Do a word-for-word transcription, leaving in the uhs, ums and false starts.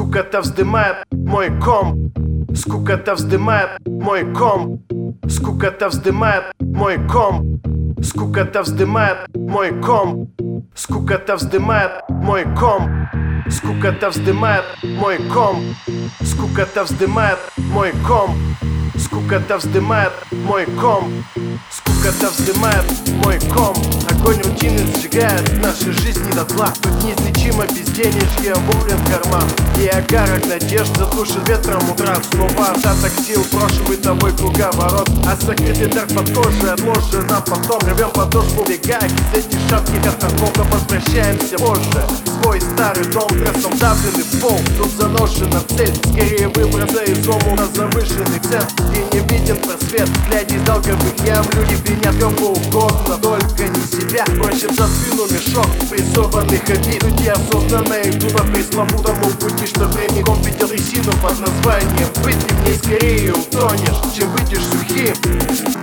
Скукота вздымает мой ком. Скукота вздымает мой ком. Скукота вздымает мой ком. Скукота вздымает мой ком. Скукота вздымает мой ком. Скукота вздымает мой ком. Скукота вздымает мой ком. Скукота вздымает мой ком. Скукота вздымает мой ком. Огонь рутины сжигает наши жизни дотла. Тут неизлечимо безденежье, воблен карман. И огарок надежд затушит ветром утра. Снова остаток сил прошлый бытовой круговорот. А сокрытый дар под кожей отложен нам потом. Рвем подошву, бегая из этих шатких островов. Но возвращаемся позже. Свой старый дом прессом давленный в пол. Тут заношена цель, скорее выброса из омута завышенных цен. И не виден просвет, взгляде долговых ям. Люди винят кого угодно, только не себя. Бросим за спину мешок прессованных обид. Люди осознанно идут по пресловутому пути, что прямиком ведет трясину под названием быть. Ты в ней скорее утонешь, чем выйдешь сухим.